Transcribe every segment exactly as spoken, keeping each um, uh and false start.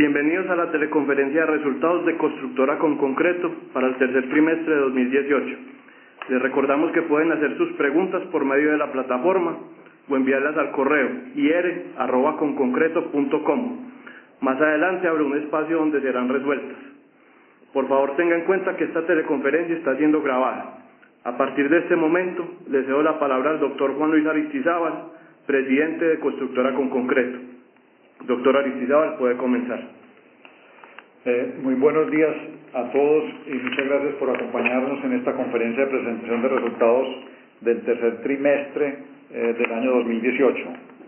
Bienvenidos a la teleconferencia de resultados de Constructora con Concreto para el tercer trimestre de dos mil dieciocho. Les recordamos que pueden hacer sus preguntas por medio de la plataforma o enviarlas al correo i r arroba conconcreto punto com. Más adelante habrá un espacio donde serán resueltas. Por favor, tenga en cuenta que esta teleconferencia está siendo grabada. A partir de este momento, le cedo la palabra al doctor Juan Luis Aristizábal, presidente de Constructora con Concreto. Doctor Aristizábal, puede comenzar. Eh, muy buenos días a todos y muchas gracias por acompañarnos en esta conferencia de presentación de resultados del tercer trimestre eh, del año dos mil dieciocho.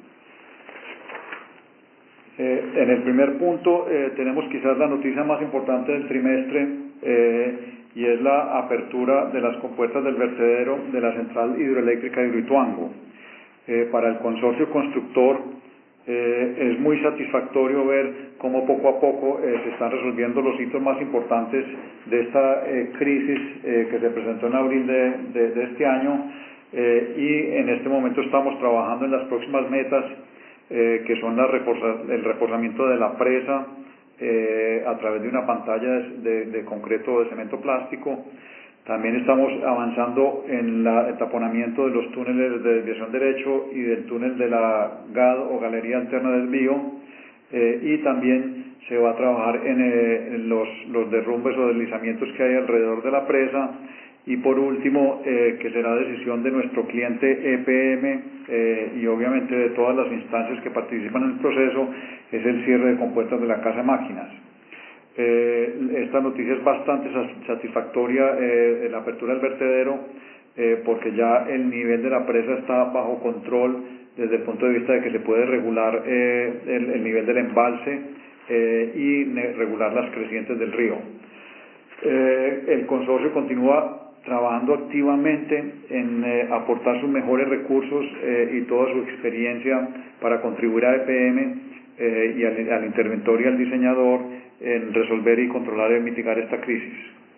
Eh, en el primer punto eh, tenemos quizás la noticia más importante del trimestre eh, y es la apertura de las compuertas del vertedero de la central hidroeléctrica de Hidroituango. Eh, para el consorcio constructor eh, es muy satisfactorio ver cómo poco a poco eh, se están resolviendo los hitos más importantes de esta eh, crisis eh, que se presentó en abril de, de, de este año eh, y en este momento estamos trabajando en las próximas metas eh, que son la reforza, el reforzamiento de la presa eh, a través de una pantalla de, de, de concreto de cemento plástico. También estamos avanzando en la, el taponamiento de los túneles de desviación derecho y del túnel de la G A D o Galería Alterna de Desvío, eh, y también se va a trabajar en, eh, en los, los derrumbes o deslizamientos que hay alrededor de la presa. Y por último, eh, que será decisión de nuestro cliente E P M eh, y obviamente de todas las instancias que participan en el proceso, es el cierre de compuertas de la Casa de Máquinas. Eh, esta noticia es bastante satisfactoria, eh, la apertura del vertedero, eh, porque ya el nivel de la presa está bajo control desde el punto de vista de que se puede regular eh, el, el nivel del embalse eh, y regular las crecientes del río. Eh, el consorcio continúa trabajando activamente en eh, aportar sus mejores recursos eh, y toda su experiencia para contribuir a E P M eh, y al, al interventor y al diseñador en resolver y controlar y mitigar esta crisis.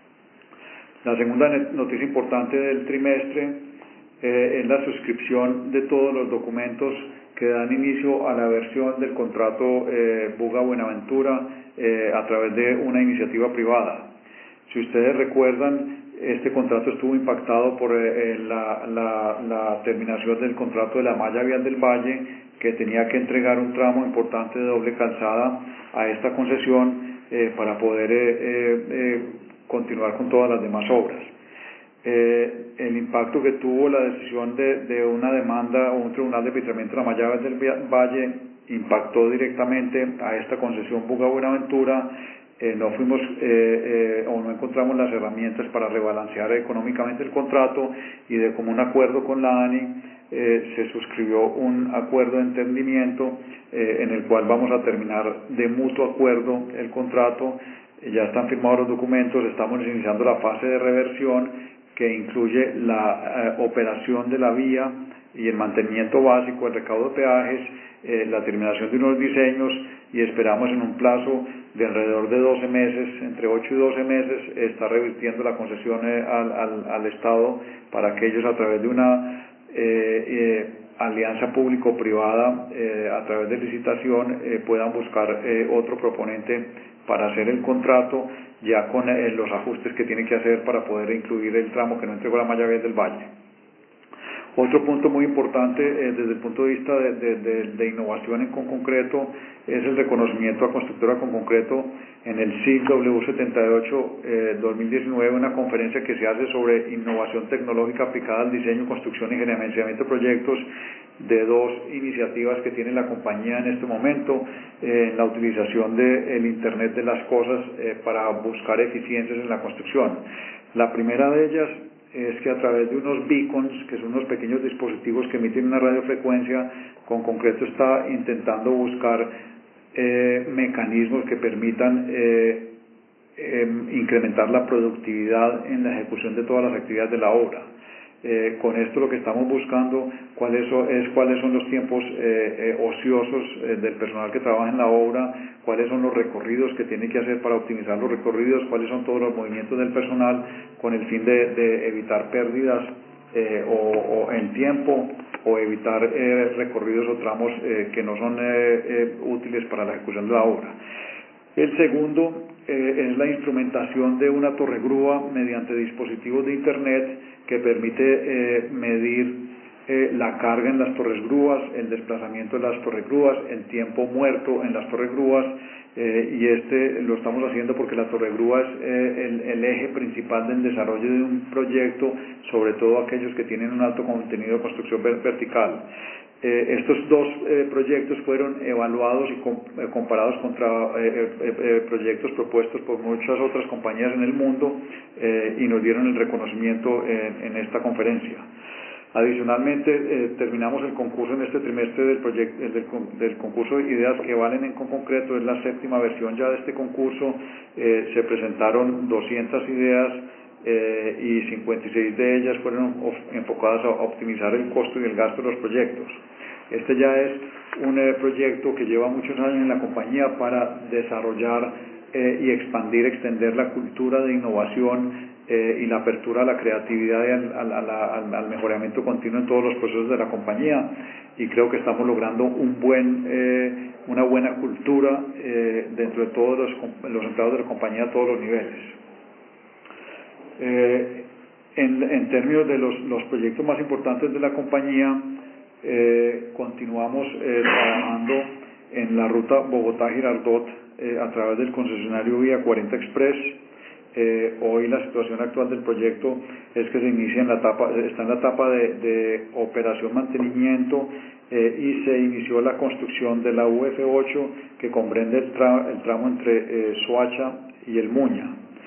La segunda noticia importante del trimestre eh, es la suscripción de todos los documentos que dan inicio a la versión del contrato eh, Buga Buenaventura eh, a través de una iniciativa privada. Si ustedes recuerdan, este contrato estuvo impactado por eh, la, la, la terminación del contrato de la malla vial del Valle, que tenía que entregar un tramo importante de doble calzada a esta concesión eh, para poder eh, eh, continuar con todas las demás obras. Eh, el impacto que tuvo la decisión de, de una demanda o un tribunal de arbitramiento de la malla vial del Valle impactó directamente a esta concesión Buga Buenaventura. Eh, no fuimos eh, eh, o no encontramos las herramientas para rebalancear económicamente el contrato y de común acuerdo con la ANI eh, se suscribió un acuerdo de entendimiento eh, en el cual vamos a terminar de mutuo acuerdo el contrato. Eh, ya están firmados los documentos, estamos iniciando la fase de reversión que incluye la eh, operación de la vía y el mantenimiento básico, el recaudo de peajes, eh, la terminación de unos diseños, y esperamos en un plazo de alrededor de doce meses, entre ocho y doce meses, estar revirtiendo la concesión eh, al, al, al Estado para que ellos, a través de una eh, eh, alianza público-privada, eh, a través de licitación, eh, puedan buscar eh, otro proponente para hacer el contrato, ya con eh, los ajustes que tienen que hacer para poder incluir el tramo que no entregó la malla vial del Valle. Otro punto muy importante eh, desde el punto de vista de, de, de, de innovación en con concreto es el reconocimiento a Constructora con Concreto en el S I C W setenta y ocho eh, dos mil diecinueve, una conferencia que se hace sobre innovación tecnológica aplicada al diseño, construcción y gerenciamiento de proyectos, de dos iniciativas que tiene la compañía en este momento, eh, la utilización del Internet de las cosas eh, para buscar eficiencias en la construcción. La primera de ellas es que a través de unos beacons, que son unos pequeños dispositivos que emiten una radiofrecuencia, con concreto está intentando buscar eh, mecanismos que permitan eh, eh, incrementar la productividad en la ejecución de todas las actividades de la obra. Eh, con esto lo que estamos buscando cuáles son, es cuáles son los tiempos eh, eh, ociosos eh, del personal que trabaja en la obra, cuáles son los recorridos que tiene que hacer para optimizar los recorridos, cuáles son todos los movimientos del personal, con el fin de, de evitar pérdidas eh, o, o en tiempo, o evitar eh, recorridos o tramos eh, que no son eh, eh, útiles para la ejecución de la obra. El segundo eh, es la instrumentación de una torre grúa mediante dispositivos de Internet que permite eh, medir eh, la carga en las torres grúas, el desplazamiento de las torres grúas, el tiempo muerto en las torres grúas, eh, y este lo estamos haciendo porque la torre grúa es eh, el, el eje principal del desarrollo de un proyecto, sobre todo aquellos que tienen un alto contenido de construcción ver vertical. Eh, estos dos eh, proyectos fueron evaluados y com eh, comparados contra eh, eh, eh, proyectos propuestos por muchas otras compañías en el mundo eh, y nos dieron el reconocimiento en, en esta conferencia. Adicionalmente, eh, terminamos el concurso en este trimestre del, proyecto, del, del concurso de ideas que valen en concreto, es la séptima versión ya de este concurso. Eh, se presentaron doscientas ideas eh, y cincuenta y seis de ellas fueron enfocadas a optimizar el costo y el gasto de los proyectos. Este ya es un eh, proyecto que lleva muchos años en la compañía para desarrollar eh, y expandir, extender la cultura de innovación Eh, y la apertura a la creatividad y al, al, al, al mejoramiento continuo en todos los procesos de la compañía, y creo que estamos logrando un buen, eh, una buena cultura eh, dentro de todos los, los empleados de la compañía a todos los niveles. Eh, en, en términos de los, los proyectos más importantes de la compañía, eh, continuamos eh, trabajando en la ruta Bogotá-Girardot eh, a través del concesionario Vía cuarenta Express. Eh, hoy la situación actual del proyecto es que se inicia en la etapa, está en la etapa de, de operación mantenimiento eh, y se inició la construcción de la U F ocho que comprende el, tra el tramo entre eh, Soacha y el Muña.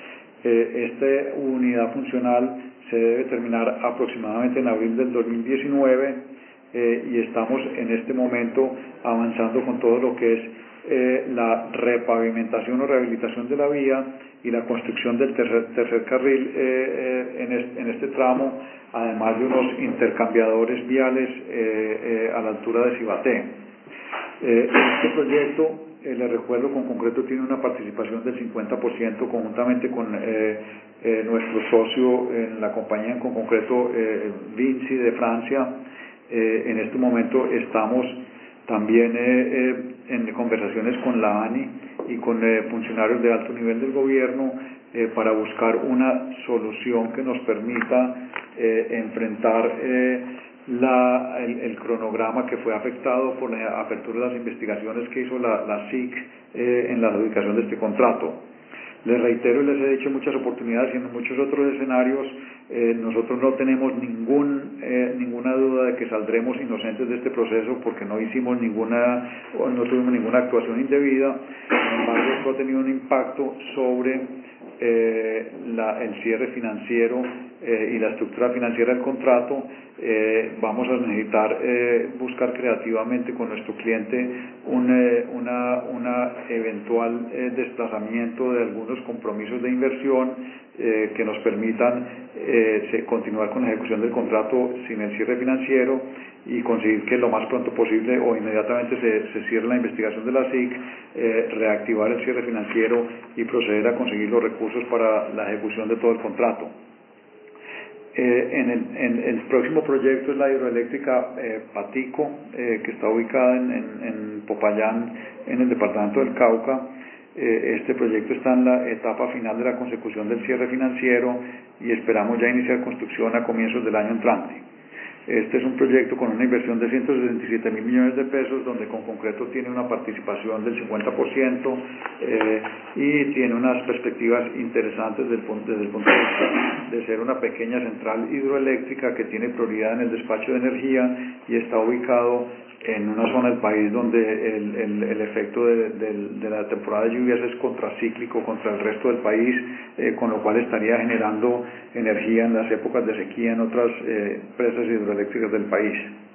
Eh, esta unidad funcional se debe terminar aproximadamente en abril del dos mil diecinueve eh, y estamos en este momento avanzando con todo lo que es eh, la repavimentación o rehabilitación de la vía y la construcción del tercer, tercer carril eh, eh, en, este, en este tramo, además de unos intercambiadores viales eh, eh, a la altura de Cibaté. Eh, este proyecto, eh, les recuerdo, con concreto tiene una participación del cincuenta por ciento conjuntamente con eh, eh, nuestro socio en la compañía, con concreto eh, Vinci de Francia. Eh, en este momento estamos también eh, eh, en conversaciones con la ANI y con eh, funcionarios de alto nivel del gobierno eh, para buscar una solución que nos permita eh, enfrentar eh, la, el, el cronograma que fue afectado por la apertura de las investigaciones que hizo la, la S I C eh, en la adjudicación de este contrato. Les reitero y les he dicho en muchas oportunidades y en muchos otros escenarios, eh, nosotros no tenemos ningún, eh, ninguna duda de que saldremos inocentes de este proceso porque no hicimos ninguna, no tuvimos ninguna actuación indebida. Sin embargo, esto ha tenido un impacto sobre eh, la, el cierre financiero eh, y la estructura financiera del contrato. Eh, vamos a necesitar eh, buscar creativamente con nuestro cliente un, eh, una, una eventual eh, desplazamiento de algunos compromisos de inversión eh, que nos permitan eh, se, continuar con la ejecución del contrato sin el cierre financiero y conseguir que lo más pronto posible o inmediatamente se, se cierre la investigación de la S I C, eh, reactivar el cierre financiero y proceder a conseguir los recursos para la ejecución de todo el contrato. Eh, en, el, en el próximo proyecto es la hidroeléctrica eh, Patico, eh, que está ubicada en, en, en Popayán, en el departamento del Cauca. Eh, este proyecto está en la etapa final de la consecución del cierre financiero y esperamos ya iniciar construcción a comienzos del año entrante. Este es un proyecto con una inversión de ciento setenta y siete mil millones de pesos, donde con concreto tiene una participación del cincuenta por ciento eh, y tiene unas perspectivas interesantes desde el, punto, desde el punto de vista de ser una pequeña central hidroeléctrica que tiene prioridad en el despacho de energía y está ubicado en una zona del país donde el, el, el efecto de, de, de la temporada de lluvias es contracíclico contra el resto del país, eh, con lo cual estaría generando energía en las épocas de sequía en otras eh, presas hidroeléctricas del país.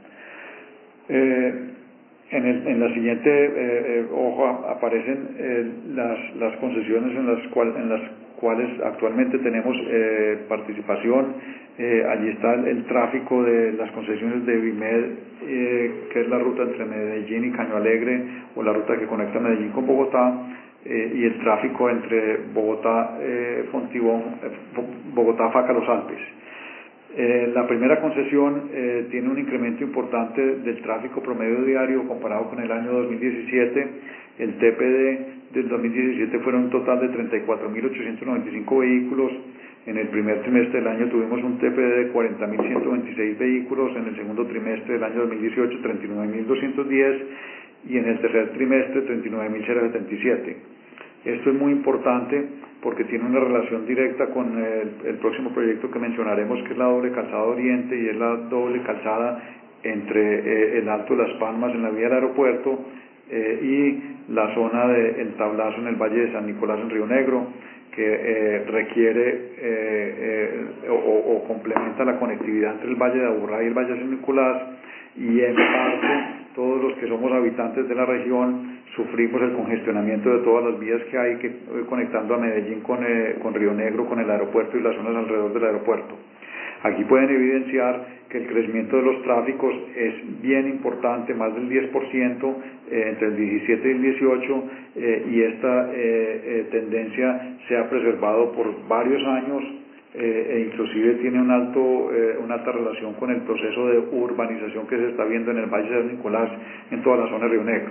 Eh, en, el, en la siguiente eh, eh, hoja aparecen eh, las, las concesiones en las, cual, en las cuales actualmente tenemos eh, participación. Eh, allí está el, el tráfico de las concesiones de Vimed, eh, que es la ruta entre Medellín y Caño Alegre, o la ruta que conecta Medellín con Bogotá, eh, y el tráfico entre Bogotá, eh, Fontibón, eh, Bogotá, Faca, Los Alpes. Eh, la primera concesión eh, tiene un incremento importante del tráfico promedio diario comparado con el año dos mil diecisiete. El T P D del dos mil diecisiete fueron un total de treinta y cuatro mil ochocientos noventa y cinco vehículos. En el primer trimestre del año tuvimos un T P D de cuarenta mil ciento veintiséis vehículos, en el segundo trimestre del año dos mil dieciocho treinta y nueve mil doscientos diez y en el tercer trimestre treinta y nueve mil setenta y siete. Esto es muy importante porque tiene una relación directa con el, el próximo proyecto que mencionaremos, que es la doble calzada oriente, y es la doble calzada entre eh, el Alto de las Palmas en la vía del aeropuerto eh, y la zona del Tablazo en el Valle de San Nicolás en Río Negro, que eh, requiere eh, eh, o, o complementa la conectividad entre el Valle de Aburrá y el Valle de San Nicolás, y en parte todos los que somos habitantes de la región sufrimos el congestionamiento de todas las vías que hay que, eh, conectando a Medellín con, eh, con Río Negro, con el aeropuerto y las zonas alrededor del aeropuerto. Aquí pueden evidenciar que el crecimiento de los tráficos es bien importante, más del diez por ciento eh, entre el diecisiete y el dieciocho, eh, y esta eh, eh, tendencia se ha preservado por varios años eh, e inclusive tiene un alto, eh, una alta relación con el proceso de urbanización que se está viendo en el Valle de San Nicolás, en toda la zona de Río Negro.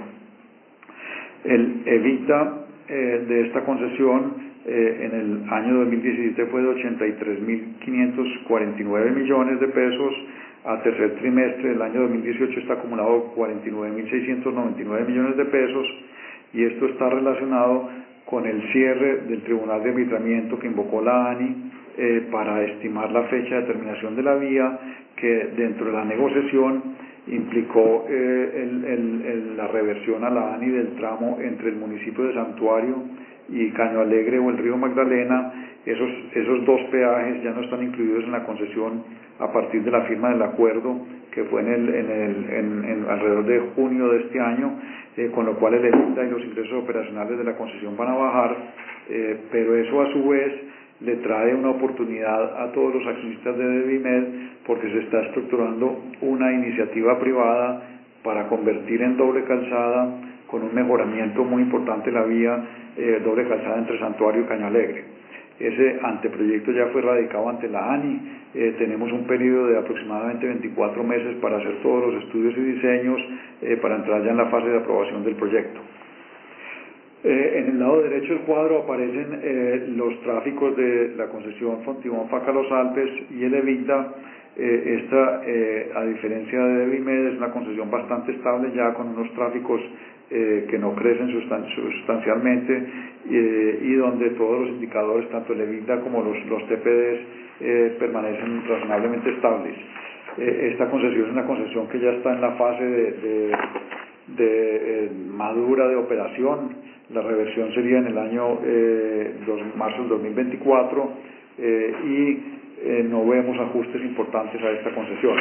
El EBITDA eh, de esta concesión Eh, en el año dos mil diecisiete fue de ochenta y tres mil quinientos cuarenta y nueve millones de pesos. A tercer trimestre del año dos mil dieciocho está acumulado cuarenta y nueve mil seiscientos noventa y nueve millones de pesos, y esto está relacionado con el cierre del Tribunal de Arbitramiento que invocó la ANI eh, para estimar la fecha de terminación de la vía, que dentro de la negociación implicó eh, el, el, el, la reversión a la ANI del tramo entre el municipio de Santuario y Caño Alegre o el río Magdalena. Esos, esos dos peajes ya no están incluidos en la concesión a partir de la firma del acuerdo, que fue en el, en el, en, en alrededor de junio de este año, eh, con lo cual el EBITDA y los ingresos operacionales de la concesión van a bajar, eh, pero eso a su vez le trae una oportunidad a todos los accionistas de Devimed, porque se está estructurando una iniciativa privada para convertir en doble calzada, con un mejoramiento muy importante la vía eh, doble calzada entre Santuario y Caño Alegre. Ese anteproyecto ya fue radicado ante la ANI. Eh, tenemos un periodo de aproximadamente veinticuatro meses para hacer todos los estudios y diseños eh, para entrar ya en la fase de aprobación del proyecto. Eh, en el lado derecho del cuadro aparecen eh, los tráficos de la concesión Fontibón-Faca-Los Alpes y el EBITDA. Eh, esta, eh, a diferencia de Devimed, es una concesión bastante estable ya, con unos tráficos eh, que no crecen sustan sustancialmente eh, y donde todos los indicadores, tanto el EBITDA como los, los T P Ds, eh, permanecen razonablemente estables. Eh, esta concesión es una concesión que ya está en la fase de, de, de eh, madura de operación. La reversión sería en el año eh, dos, marzo del dos mil veinticuatro eh, y eh, no vemos ajustes importantes a esta concesión.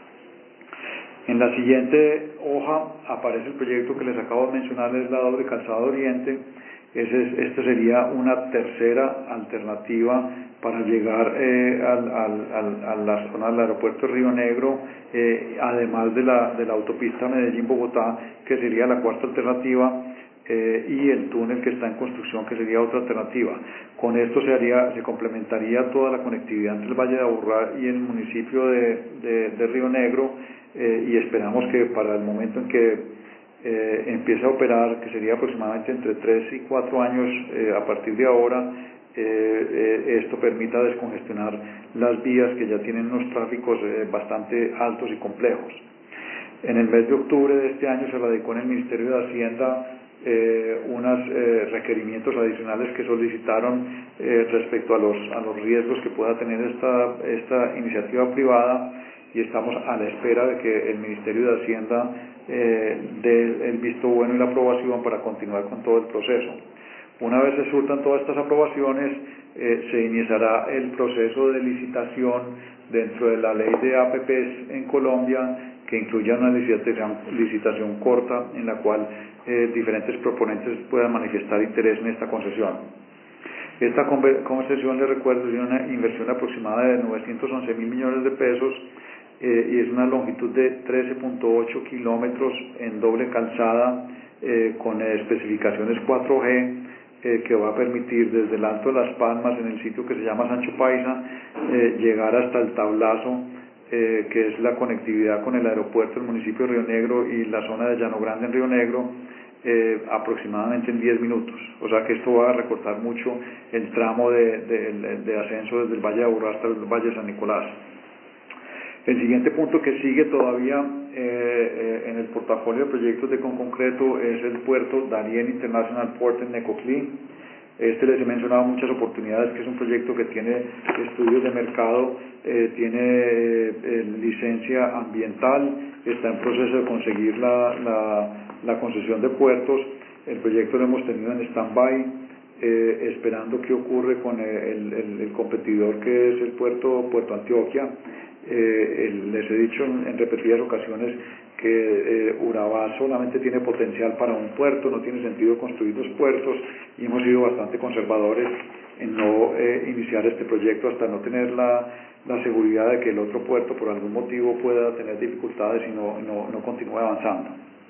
En la siguiente hoja aparece el proyecto que les acabo de mencionar, es la doble calzada oriente. Ese es, esta sería una tercera alternativa para llegar eh, al, al, al, a la zona del aeropuerto de Río Negro, eh, además de la, de la autopista Medellín-Bogotá, que sería la cuarta alternativa, eh, y el túnel que está en construcción, que sería otra alternativa. Con esto se, haría, se complementaría toda la conectividad entre el Valle de Aburrá y el municipio de, de, de Río Negro, eh, y esperamos que para el momento en que eh, empiece a operar, que sería aproximadamente entre tres y cuatro años eh, a partir de ahora, eh, eh, esto permita descongestionar las vías que ya tienen unos tráficos eh, bastante altos y complejos. En el mes de octubre de este año se radicó en el Ministerio de Hacienda eh, unos eh, requerimientos adicionales que solicitaron eh, respecto a los, a los riesgos que pueda tener esta, esta iniciativa privada, y estamos a la espera de que el Ministerio de Hacienda eh, dé el visto bueno y la aprobación para continuar con todo el proceso. Una vez se surtan todas estas aprobaciones, eh, se iniciará el proceso de licitación dentro de la ley de A P Ps en Colombia, que incluya una licitación, licitación corta en la cual eh, diferentes proponentes puedan manifestar interés en esta concesión. Esta concesión, les recuerdo, tiene una inversión aproximada de novecientos once mil millones de pesos eh, y es una longitud de trece punto ocho kilómetros en doble calzada eh, con eh, especificaciones cuatro G, eh, que va a permitir desde el Alto de las Palmas, en el sitio que se llama Sancho Paisa, eh, llegar hasta el Tablazo, eh, que es la conectividad con el aeropuerto del municipio de Río Negro y la zona de Llano Grande en Río Negro, eh, aproximadamente en diez minutos. O sea que esto va a recortar mucho el tramo de, de, de ascenso desde el Valle de Aburrá hasta el Valle de San Nicolás. El siguiente punto que sigue todavía eh, eh, en el portafolio de proyectos de Conconcreto es el puerto Darién International Port en Necoclí. Este les he mencionado muchas oportunidades, que es un proyecto que tiene estudios de mercado, eh, tiene eh, licencia ambiental, está en proceso de conseguir la, la, la concesión de puertos. El proyecto lo hemos tenido en stand-by, eh, esperando qué ocurre con el, el, el competidor, que es el puerto Puerto Antioquia. Eh, el, les he dicho en, en repetidas ocasiones que eh, Urabá solamente tiene potencial para un puerto, no tiene sentido construir dos puertos, y hemos sido bastante conservadores en no eh, iniciar este proyecto hasta no tener la, la seguridad de que el otro puerto por algún motivo pueda tener dificultades y no, no, no continúe avanzando.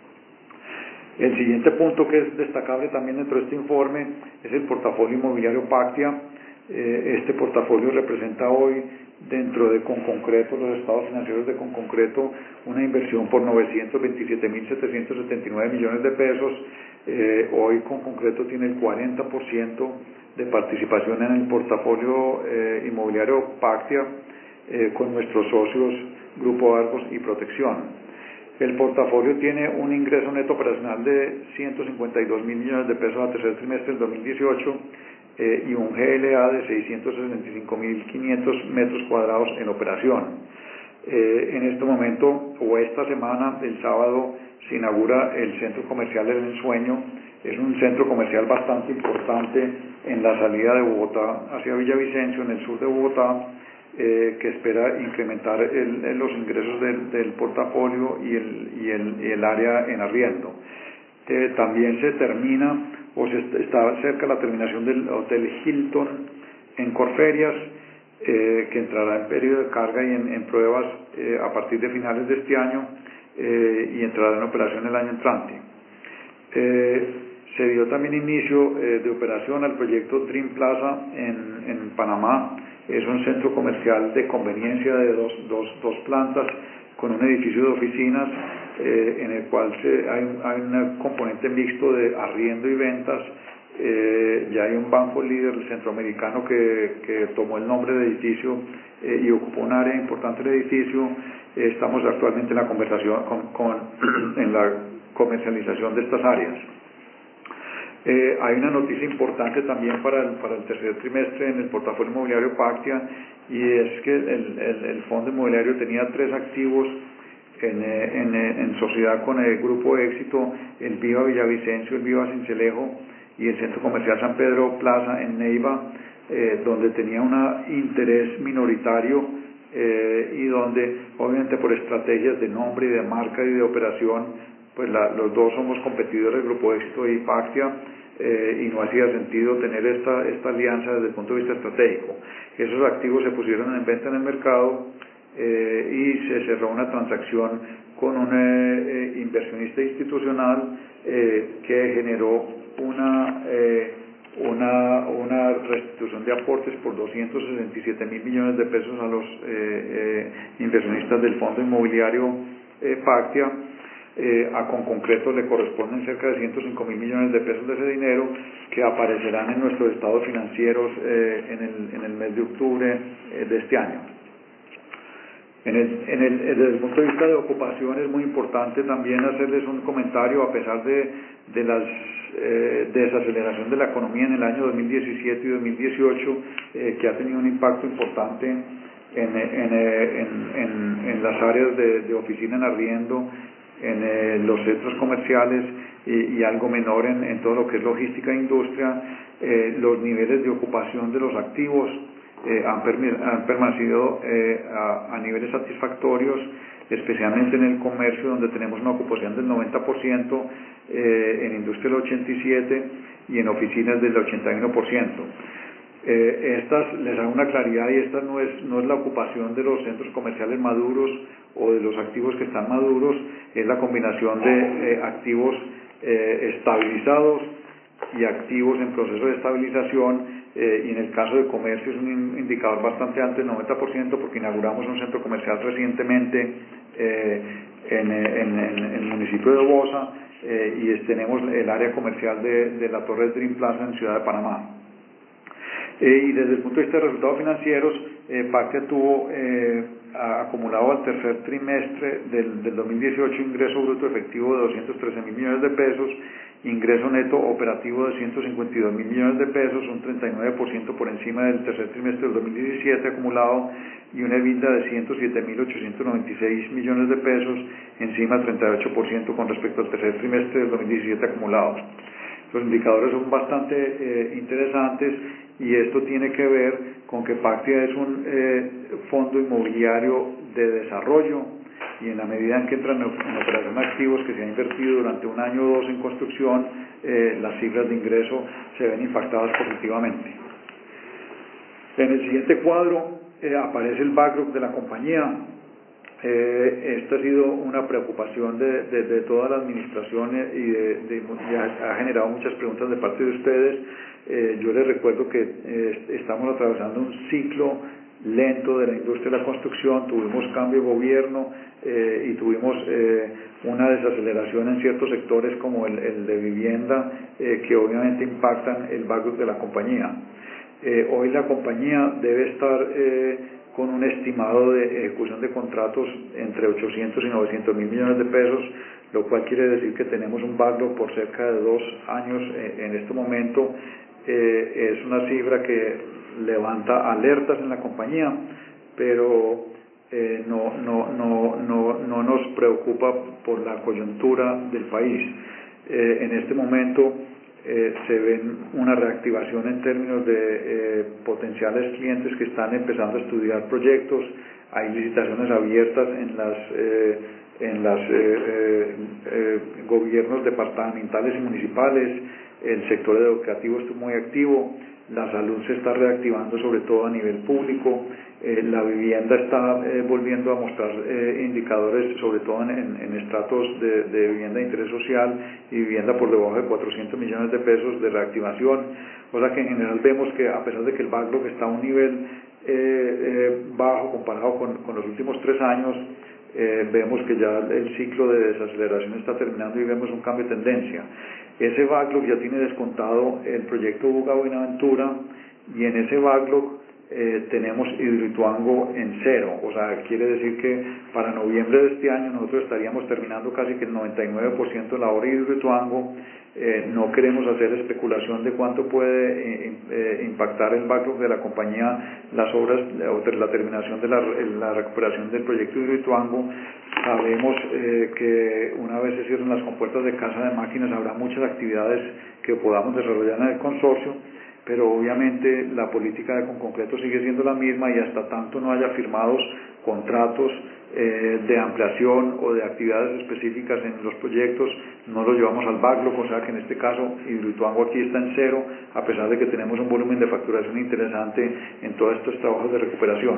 El siguiente punto que es destacable también dentro de este informe es el portafolio inmobiliario Pactia. Eh, este portafolio representa hoy, dentro de Conconcreto, los estados financieros de Conconcreto, una inversión por novecientos veintisiete mil setecientos setenta y nueve millones de pesos. Eh, hoy Conconcreto tiene el cuarenta por ciento de participación en el portafolio eh, inmobiliario Pactia, eh, con nuestros socios Grupo Argos y Protección. El portafolio tiene un ingreso neto operacional de ciento cincuenta y dos mil millones de pesos al tercer trimestre del dos mil dieciocho, eh, y un G L A de seiscientos sesenta y cinco mil quinientos metros cuadrados en operación. Eh, en este momento, o esta semana, el sábado, se inaugura el Centro Comercial El Ensueño. Es un centro comercial bastante importante en la salida de Bogotá hacia Villavicencio, en el sur de Bogotá, eh, que espera incrementar el, el, los ingresos del, del portafolio y el, y, el, y el área en arriendo. Eh, también se termina, o se est está cerca la terminación del Hotel Hilton en Corferias, eh, que entrará en periodo de carga y en, en pruebas eh, a partir de finales de este año, eh, y entrará en operación el año entrante. Eh, se dio también inicio eh, de operación al proyecto Dream Plaza en, en Panamá. Es un centro comercial de conveniencia de dos, dos, dos plantas con un edificio de oficinas, eh, en el cual se, hay, hay un componente mixto de arriendo y ventas. Eh, ya hay un banco líder centroamericano que, que tomó el nombre de edificio eh, y ocupó un área importante del edificio. Eh, estamos actualmente en la conversación con, con en la comercialización de estas áreas. Eh, hay una noticia importante también para el, para el tercer trimestre en el portafolio inmobiliario Pactia, y es que el, el, el fondo inmobiliario tenía tres activos en, en, en sociedad con el Grupo Éxito: el Viva Villavicencio, el Viva Sincelejo y el Centro Comercial San Pedro Plaza en Neiva, eh, donde tenía un interés minoritario, eh, y donde obviamente por estrategias de nombre y de marca y de operación, pues la, los dos somos competidores del Grupo Éxito y Pactia, eh, y no hacía sentido tener esta, esta alianza desde el punto de vista estratégico. Esos activos se pusieron en venta en el mercado, eh, y se cerró una transacción con un eh, inversionista institucional, eh, que generó una, eh, una, una restitución de aportes por doscientos sesenta y siete mil millones de pesos a los eh, eh, inversionistas del fondo inmobiliario eh, Pactia. Eh, a Conconcreto le corresponden cerca de ciento cinco mil millones de pesos de ese dinero, que aparecerán en nuestros estados financieros eh, en, el, en el mes de octubre eh, de este año. En el, en el, desde el punto de vista de ocupación es muy importante también hacerles un comentario. A pesar de, de la eh, desaceleración de la economía en el año dos mil diecisiete y dos mil dieciocho, eh, que ha tenido un impacto importante en, en, en, en, en las áreas de, de oficina en arriendo, en eh, los centros comerciales, y, y algo menor en, en todo lo que es logística e industria, eh, los niveles de ocupación de los activos eh, han, han permanecido eh, a, a niveles satisfactorios, especialmente en el comercio, donde tenemos una ocupación del noventa por ciento, eh, en industria del ochenta y siete por ciento y en oficinas del ochenta y uno por ciento. Eh, estas, les hago una claridad, y esta no es, no es la ocupación de los centros comerciales maduros o de los activos que están maduros, es la combinación de eh, activos eh, estabilizados y activos en proceso de estabilización, eh, y en el caso de comercio es un indicador bastante alto, el noventa por ciento, porque inauguramos un centro comercial recientemente eh, en, en, en, en el municipio de Bosa, eh, y es, tenemos el área comercial de, de la Torre del Dream Plaza en Ciudad de Panamá. Eh, y desde el punto de vista de resultados financieros, eh, Pactia tuvo eh, acumulado al tercer trimestre del, del dos mil dieciocho ingreso bruto efectivo de doscientos trece mil millones de pesos, ingreso neto operativo de ciento cincuenta y dos mil millones de pesos, un treinta y nueve por ciento por encima del tercer trimestre del dos mil diecisiete acumulado, y una EBITDA de ciento siete mil ochocientos noventa y seis millones de pesos, encima treinta y ocho por ciento con respecto al tercer trimestre del dos mil diecisiete acumulado. Los indicadores son bastante eh, interesantes, y esto tiene que ver con que Pactia es un eh, fondo inmobiliario de desarrollo, y en la medida en que entran en operación activos que se han invertido durante un año o dos en construcción, eh, las cifras de ingreso se ven impactadas positivamente. En el siguiente cuadro eh, aparece el backlog de la compañía. Eh, esta ha sido una preocupación de, de, de toda la administración y, de, de, y ha, ha generado muchas preguntas de parte de ustedes. Eh, yo les recuerdo que eh, estamos atravesando un ciclo lento de la industria de la construcción, tuvimos cambio de gobierno eh, y tuvimos eh, una desaceleración en ciertos sectores como el, el de vivienda, eh, que obviamente impactan el backlog de la compañía. Eh, hoy la compañía debe estar eh, con un estimado de ejecución de contratos entre ochocientos y novecientos mil millones de pesos, lo cual quiere decir que tenemos un backlog por cerca de dos años eh, en este momento. Eh, es una cifra que levanta alertas en la compañía, pero eh, no, no, no, no, no nos preocupa por la coyuntura del país. Eh, en este momento eh, se ven una reactivación en términos de eh, potenciales clientes que están empezando a estudiar proyectos, hay licitaciones abiertas en las eh, en los eh, eh, eh, gobiernos departamentales y municipales, el sector educativo está muy activo, la salud se está reactivando sobre todo a nivel público, eh, la vivienda está eh, volviendo a mostrar eh, indicadores sobre todo en, en, en estratos de, de vivienda de interés social y vivienda por debajo de cuatrocientos millones de pesos de reactivación, o sea que en general vemos que a pesar de que el backlog está a un nivel eh, eh, bajo comparado con, con los últimos tres años, Eh, vemos que ya el ciclo de desaceleración está terminando y vemos un cambio de tendencia. Ese backlog ya tiene descontado el proyecto Buga Buenaventura, y en ese backlog eh, tenemos Hidroituango en cero, o sea, quiere decir que para noviembre de este año nosotros estaríamos terminando casi que el noventa y nueve por ciento de la obra de Hidroituango. Eh, no queremos hacer especulación de cuánto puede eh, eh, impactar el backlog de la compañía las obras o la terminación de la, la recuperación del proyecto Hidroituango. Sabemos eh, que una vez se cierren las compuertas de casa de máquinas habrá muchas actividades que podamos desarrollar en el consorcio, pero obviamente la política de Conconcreto sigue siendo la misma, y hasta tanto no haya firmados contratos eh, de ampliación o de actividades específicas en los proyectos, no los llevamos al backlog, o sea que en este caso Hidroituango aquí está en cero, a pesar de que tenemos un volumen de facturación interesante en todos estos trabajos de recuperación.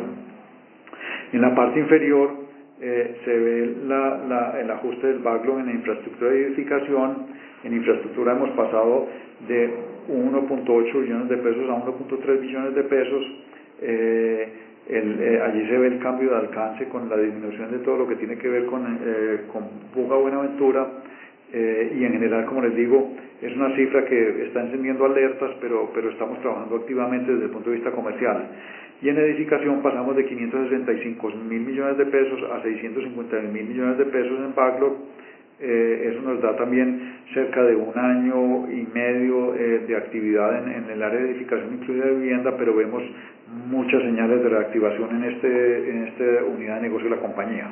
En la parte inferior eh, se ve la, la, el ajuste del backlog en la infraestructura de edificación. En infraestructura hemos pasado de uno punto ocho billones de pesos a uno punto tres billones de pesos. Eh, el, eh, allí se ve el cambio de alcance con la disminución de todo lo que tiene que ver con, eh, con Buga Buenaventura, eh, y en general, como les digo, es una cifra que está encendiendo alertas, pero, pero estamos trabajando activamente desde el punto de vista comercial. Y en edificación pasamos de quinientos sesenta y cinco mil millones de pesos a seiscientos cincuenta mil millones de pesos en backlog. Eh, eso nos da también cerca de un año y medio eh, de actividad en, en el área de edificación incluida de vivienda, pero vemos muchas señales de reactivación en este en esta unidad de negocio de la compañía.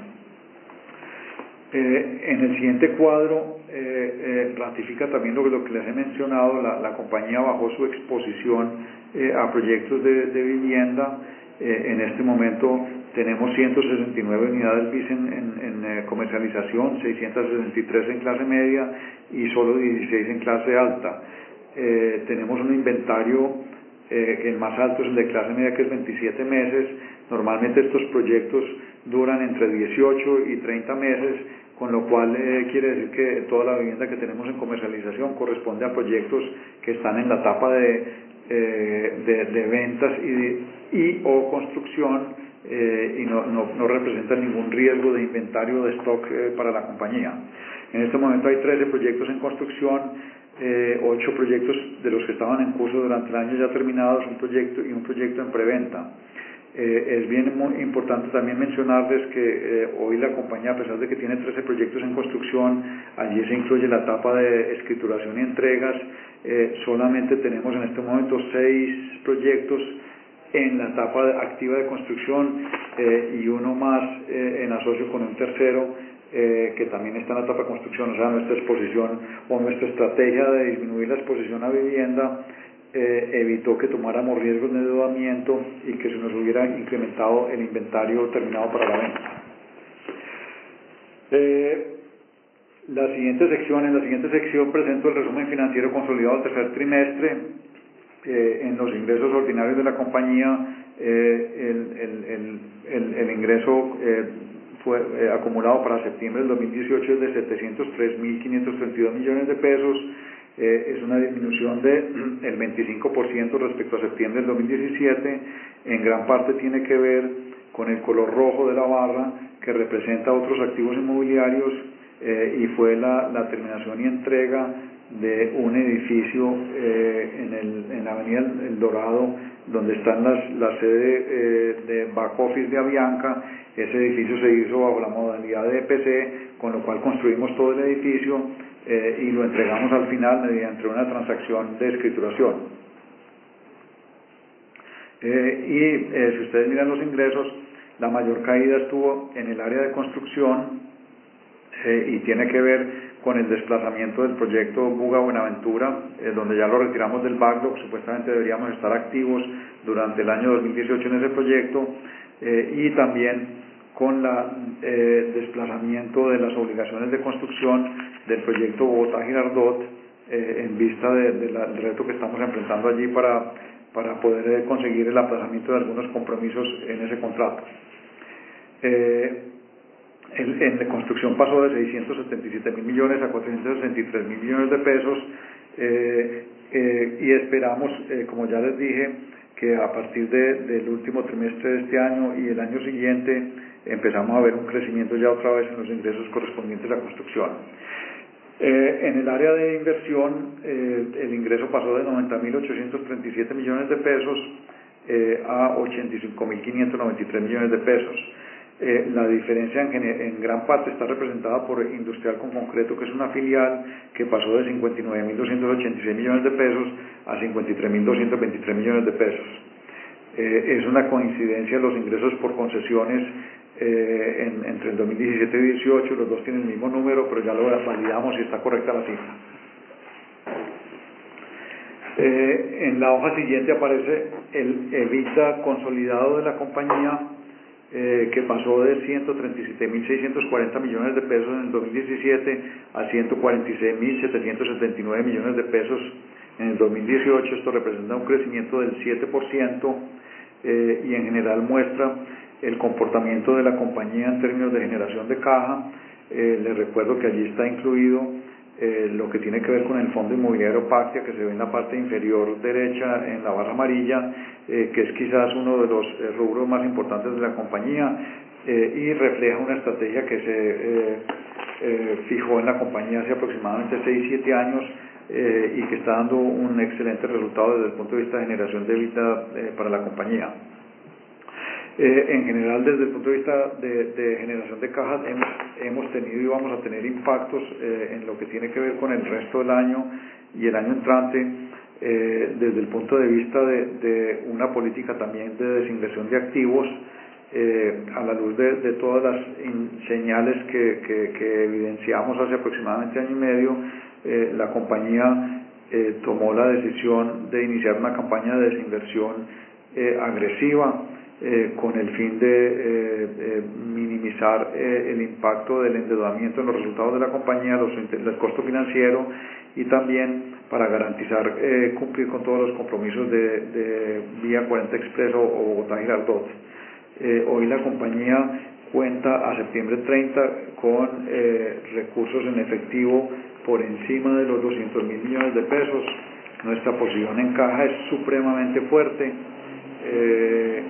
Eh, en el siguiente cuadro eh, eh, ratifica también lo, lo que les he mencionado, la, la compañía bajó su exposición eh, a proyectos de, de vivienda. Eh, en este momento tenemos ciento sesenta y nueve unidades B I S en, en, en eh, comercialización, seiscientos sesenta y tres en clase media y solo dieciséis en clase alta. Eh, tenemos un inventario, eh, el más alto es el de clase media, que es veintisiete meses. Normalmente estos proyectos duran entre dieciocho y treinta meses, con lo cual eh, quiere decir que toda la vivienda que tenemos en comercialización corresponde a proyectos que están en la etapa de, eh, de, de ventas y, de, y o construcción eh, y no, no, no representan ningún riesgo de inventario de stock eh, para la compañía. En este momento hay trece proyectos en construcción, eh, ocho proyectos de los que estaban en curso durante el año ya terminados, un proyecto y un proyecto en preventa. Eh, es bien muy importante también mencionarles que eh, hoy la compañía, a pesar de que tiene trece proyectos en construcción, allí se incluye la etapa de escrituración y entregas, eh, solamente tenemos en este momento seis proyectos en la etapa de- activa de construcción eh, y uno más eh, en asocio con un tercero eh, que también está en la etapa de construcción. O sea, nuestra exposición o nuestra estrategia de disminuir la exposición a vivienda eh, evitó que tomáramos riesgos de endeudamiento y que se nos hubiera incrementado el inventario terminado para la venta. Eh, la siguiente sección, en la siguiente sección presento el resumen financiero consolidado del tercer trimestre. Eh, en los ingresos ordinarios de la compañía, eh, el, el, el, el, el ingreso eh, fue eh, acumulado para septiembre del dos mil dieciocho es de setecientos tres mil quinientos treinta y dos millones de pesos. Eh, es una disminución del veinticinco por ciento respecto a septiembre del dos mil diecisiete. En gran parte tiene que ver con el color rojo de la barra, que representa otros activos inmobiliarios, eh, y fue la, la terminación y entrega de un edificio eh, en, el, en la avenida El Dorado, donde están las, la sede eh, de back office de Avianca. Ese edificio se hizo bajo la modalidad de E P C, con lo cual construimos todo el edificio eh, y lo entregamos al final mediante una transacción de escrituración. Eh, y eh, si ustedes miran los ingresos, la mayor caída estuvo en el área de construcción eh, y tiene que ver con el desplazamiento del proyecto Buga Buenaventura, eh, donde ya lo retiramos del backlog. Supuestamente deberíamos estar activos durante el año dos mil dieciocho en ese proyecto, eh, y también con el eh, desplazamiento de las obligaciones de construcción del proyecto Bogotá-Girardot, eh, en vista de, de la, del reto que estamos enfrentando allí para, para poder eh, conseguir el aplazamiento de algunos compromisos en ese contrato. Eh, En, en la construcción pasó de seiscientos setenta y siete mil millones a cuatrocientos sesenta y tres mil millones de pesos, eh, eh, y esperamos, eh, como ya les dije, que a partir de, del último trimestre de este año y el año siguiente empezamos a ver un crecimiento ya otra vez en los ingresos correspondientes a la construcción. Eh, en el área de inversión, eh, el ingreso pasó de noventa mil ochocientos treinta y siete millones de pesos eh, a ochenta y cinco mil quinientos noventa y tres millones de pesos. Eh, la diferencia en, en gran parte está representada por Industrial con Concreto, que es una filial que pasó de cincuenta y nueve mil doscientos ochenta y seis millones de pesos a cincuenta y tres mil doscientos veintitrés millones de pesos. Eh, es una coincidencia los ingresos por concesiones eh, en, entre el dos mil diecisiete y dos mil dieciocho, los dos tienen el mismo número, pero ya lo validamos y está correcta la cifra. Eh, en la hoja siguiente aparece el EBITDA consolidado de la compañía, Eh, que pasó de ciento treinta y siete mil seiscientos cuarenta millones de pesos en el dos mil diecisiete a ciento cuarenta y seis mil setecientos setenta y nueve millones de pesos en el dos mil dieciocho. Esto representa un crecimiento del siete por ciento, eh, y en general muestra el comportamiento de la compañía en términos de generación de caja. Eh, les recuerdo que allí está incluido eh, lo que tiene que ver con el fondo inmobiliario Pactia, que se ve en la parte inferior derecha en la barra amarilla, eh, que es quizás uno de los eh, rubros más importantes de la compañía, eh, y refleja una estrategia que se eh, eh, fijó en la compañía hace aproximadamente seis siete años, eh, y que está dando un excelente resultado desde el punto de vista de generación de vida eh, para la compañía. Eh, en general, desde el punto de vista de, de generación de cajas, hemos, hemos tenido y vamos a tener impactos eh, en lo que tiene que ver con el resto del año y el año entrante, eh, desde el punto de vista de, de una política también de desinversión de activos, eh, a la luz de, de todas las in, señales que, que, que evidenciamos hace aproximadamente año y medio. Eh, la compañía eh, tomó la decisión de iniciar una campaña de desinversión eh, agresiva, Eh, con el fin de eh, eh, minimizar eh, el impacto del endeudamiento en los resultados de la compañía, los, el costo financiero, y también para garantizar eh, cumplir con todos los compromisos de, de Vía cuarenta Expreso o Bogotá-Girardot. Eh, hoy la compañía cuenta a septiembre treinta con eh, recursos en efectivo por encima de los doscientos mil millones de pesos. Nuestra posición en caja es supremamente fuerte. Eh,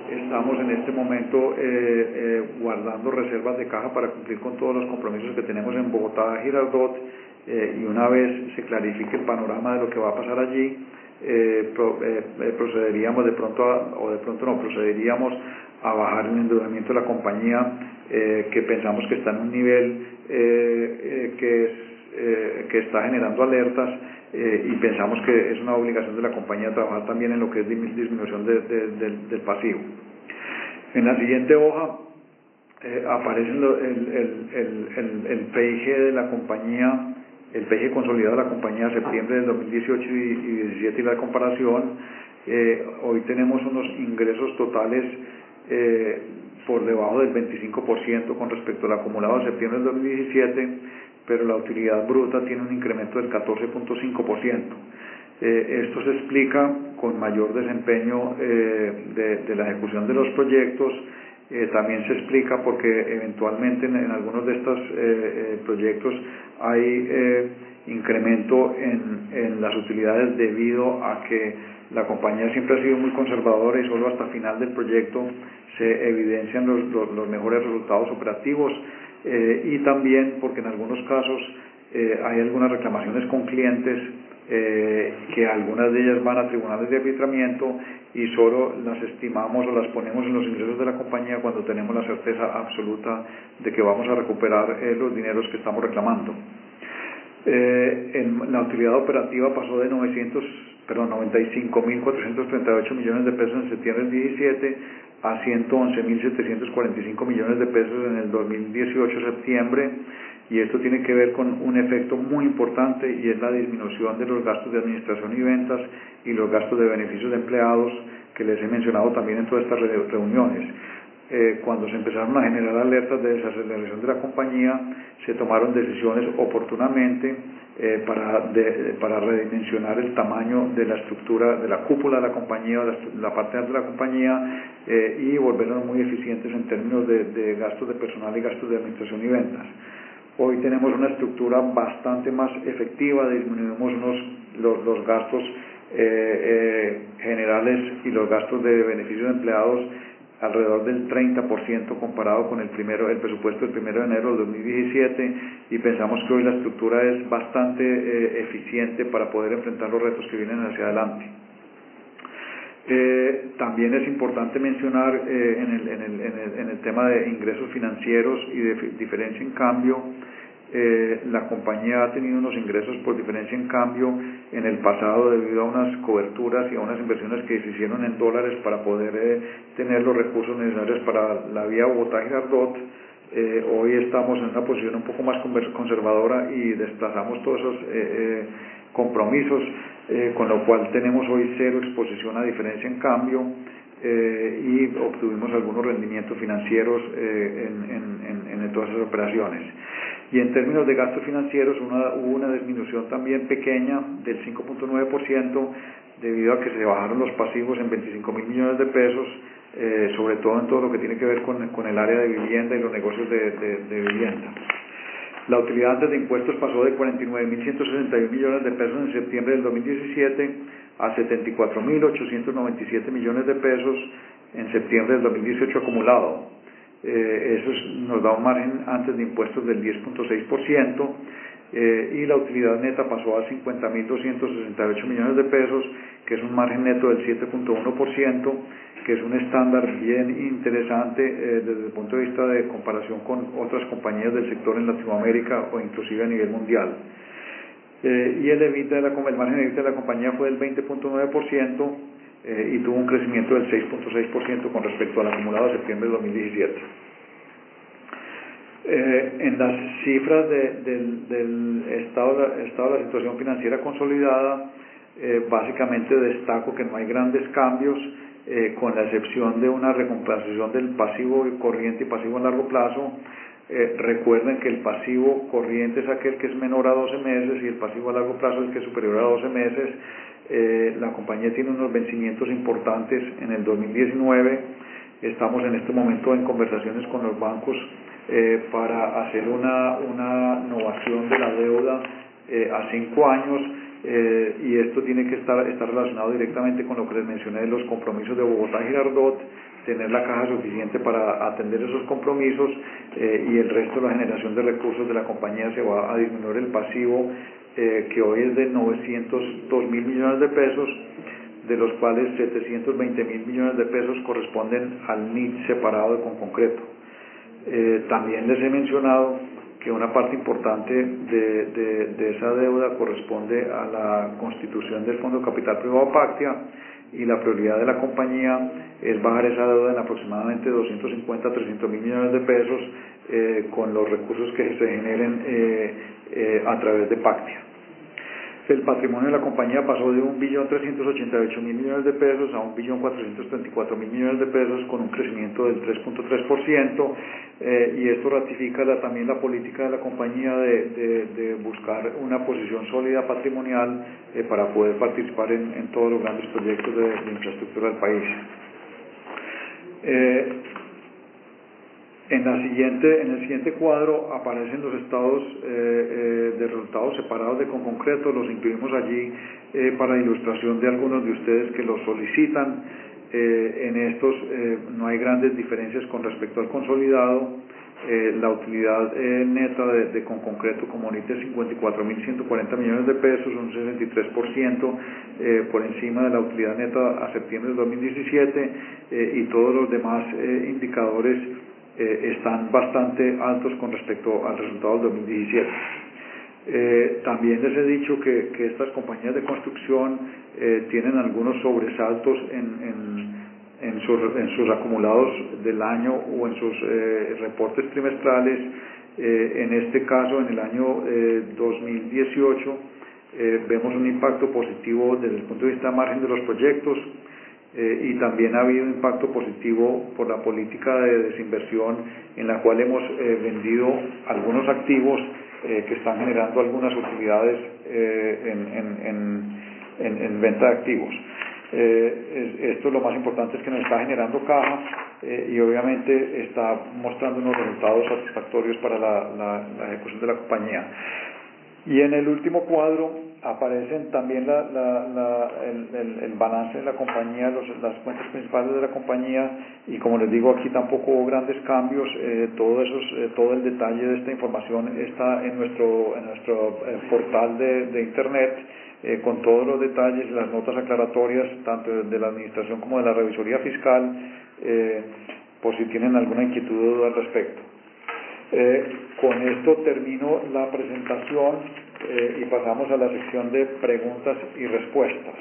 estamos en este momento eh, eh, guardando reservas de caja para cumplir con todos los compromisos que tenemos en Bogotá, Girardot, eh, y una vez se clarifique el panorama de lo que va a pasar allí, eh, pro, eh, eh, procederíamos de pronto, a, o de pronto no, procederíamos a bajar el endeudamiento de la compañía, eh, que pensamos que está en un nivel eh, eh, que, es, eh, que está generando alertas, eh, y pensamos que es una obligación de la compañía trabajar también en lo que es disminución de, de, de, del pasivo. En la siguiente hoja eh, aparece el, el, el, el, el P I G de la compañía, el P I G consolidado de la compañía septiembre del dos mil dieciocho y, y diecisiete y la comparación. Eh, hoy tenemos unos ingresos totales eh, por debajo del veinticinco por ciento con respecto al acumulado de septiembre del dos mil diecisiete, pero la utilidad bruta tiene un incremento del catorce punto cinco por ciento. Eh, esto se explica con mayor desempeño eh, de, de la ejecución de los proyectos. Eh, también se explica porque eventualmente en, en algunos de estos eh, eh, proyectos hay eh, incremento en, en las utilidades debido a que la compañía siempre ha sido muy conservadora y solo hasta final del proyecto se evidencian los, los, los mejores resultados operativos, eh, y también porque en algunos casos eh, hay algunas reclamaciones con clientes, eh, que algunas de ellas van a tribunales de arbitramiento y solo las estimamos o las ponemos en los ingresos de la compañía cuando tenemos la certeza absoluta de que vamos a recuperar eh, los dineros que estamos reclamando. Eh, en la utilidad operativa pasó de novecientos, perdón, noventa y cinco mil cuatrocientos treinta y ocho millones de pesos en septiembre del diecisiete a ciento once mil setecientos cuarenta y cinco millones de pesos en el dos mil dieciocho septiembre, y esto tiene que ver con un efecto muy importante y es la disminución de los gastos de administración y ventas y los gastos de beneficios de empleados que les he mencionado también en todas estas reuniones. Eh, cuando se empezaron a generar alertas de desaceleración de la compañía, se tomaron decisiones oportunamente eh, para, de, para redimensionar el tamaño de la estructura, de la cúpula de la compañía, la, la parte alta de la compañía, eh, y volvernos muy eficientes en términos de, de gastos de personal y gastos de administración y ventas. Hoy tenemos una estructura bastante más efectiva, disminuimos unos, los, los gastos eh, eh, generales y los gastos de beneficios de empleados alrededor del treinta por ciento comparado con el primero el presupuesto del primero de enero del dos mil diecisiete, y pensamos que hoy la estructura es bastante eh, eficiente para poder enfrentar los retos que vienen hacia adelante. Eh, también es importante mencionar eh, en, el, en, el, en, el, en el tema de ingresos financieros y de diferencia en cambio. Eh, la compañía ha tenido unos ingresos por diferencia en cambio en el pasado debido a unas coberturas y a unas inversiones que se hicieron en dólares para poder eh, tener los recursos necesarios para la vía Bogotá-Girardot. Eh, hoy estamos en una posición un poco más conservadora y desplazamos todos esos eh, eh, compromisos, eh, con lo cual tenemos hoy cero exposición a diferencia en cambio, eh, y obtuvimos algunos rendimientos financieros eh, en, en, en, en todas esas operaciones. Y en términos de gastos financieros una, hubo una disminución también pequeña del cinco punto nueve por ciento debido a que se bajaron los pasivos en veinticinco mil millones de pesos, eh, sobre todo en todo lo que tiene que ver con, con el área de vivienda y los negocios de, de, de vivienda. La utilidad antes de impuestos pasó de cuarenta y nueve mil ciento sesenta y uno millones de pesos en septiembre del dos mil diecisiete a setenta y cuatro mil ochocientos noventa y siete millones de pesos en septiembre del dos mil dieciocho acumulado. Eh, eso es, nos da un margen antes de impuestos del diez punto seis por ciento, eh, y la utilidad neta pasó a cincuenta mil doscientos sesenta y ocho millones de pesos, que es un margen neto del siete punto uno por ciento, que es un estándar bien interesante eh, desde el punto de vista de comparación con otras compañías del sector en Latinoamérica o inclusive a nivel mundial. Eh, y el EBITDA de la, el margen EBITDA de la compañía fue del veinte punto nueve por ciento, Eh, y tuvo un crecimiento del seis punto seis por ciento con respecto al acumulado de septiembre de dos mil diecisiete. Eh, en las cifras de, del, del estado, estado de la situación financiera consolidada, eh, básicamente destaco que no hay grandes cambios, eh, con la excepción de una recompensación del pasivo corriente y pasivo a largo plazo. Eh, recuerden que el pasivo corriente es aquel que es menor a doce meses y el pasivo a largo plazo es el que es superior a doce meses. Eh, la compañía tiene unos vencimientos importantes en el dos mil diecinueve. Estamos en este momento en conversaciones con los bancos eh, para hacer una, una innovación de la deuda eh, a cinco años, eh, y esto tiene que estar, estar relacionado directamente con lo que les mencioné de los compromisos de Bogotá Girardot, tener la caja suficiente para atender esos compromisos, eh, y el resto de la generación de recursos de la compañía se va a disminuir el pasivo, eh, que hoy es de novecientos dos mil millones de pesos, de los cuales setecientos veinte mil millones de pesos corresponden al N I T separado de Conconcreto. Eh, también les he mencionado que una parte importante de, de, de esa deuda corresponde a la constitución del Fondo de Capital Privado Pactia, y la prioridad de la compañía es bajar esa deuda en aproximadamente doscientos cincuenta a trescientos mil millones de pesos, eh, con los recursos que se generen eh, eh, a través de Pactia. El patrimonio de la compañía pasó de un billón trescientos ochenta y ocho mil millones de pesos a un billón cuatrocientos treinta y cuatro mil millones de pesos, con un crecimiento del tres punto tres por ciento, eh, y esto ratifica la, también la política de la compañía de, de, de buscar una posición sólida patrimonial eh, para poder participar en, en todos los grandes proyectos de, de infraestructura del país. Eh, En, la siguiente, en el siguiente cuadro aparecen los estados eh, eh, de resultados separados de Conconcreto. Los incluimos allí eh, para ilustración de algunos de ustedes que los solicitan. Eh, en estos eh, no hay grandes diferencias con respecto al consolidado. Eh, la utilidad eh, neta de, de Conconcreto como N I T es cincuenta y cuatro mil ciento cuarenta millones de pesos, un sesenta y tres por ciento eh, por encima de la utilidad neta a septiembre del dos mil diecisiete, eh, y todos los demás eh, indicadores Eh, están bastante altos con respecto al resultado del dos mil diecisiete. Eh, también les he dicho que, que estas compañías de construcción eh, tienen algunos sobresaltos en, en, en, sus, en sus acumulados del año o en sus eh, reportes trimestrales. Eh, en este caso, en el año eh, dos mil dieciocho, eh, vemos un impacto positivo desde el punto de vista de margen de los proyectos. Eh, y también ha habido impacto positivo por la política de desinversión, en la cual hemos eh, vendido algunos activos eh, que están generando algunas utilidades eh, en, en, en, en, en venta de activos. Eh, es, esto lo más importante es que nos está generando caja eh, y obviamente está mostrando unos resultados satisfactorios para la, la, la ejecución de la compañía. Y en el último cuadro aparecen también la, la, la, el, el, el balance de la compañía, los, las cuentas principales de la compañía, y como les digo, aquí tampoco hubo grandes cambios. Eh, todo, esos, eh, todo el detalle de esta información está en nuestro, en nuestro eh, portal de, de internet, eh, con todos los detalles y las notas aclaratorias, tanto de la administración como de la revisoría fiscal, eh, por si tienen alguna inquietud o duda al respecto. Eh, con esto termino la presentación eh, y pasamos a la sección de preguntas y respuestas.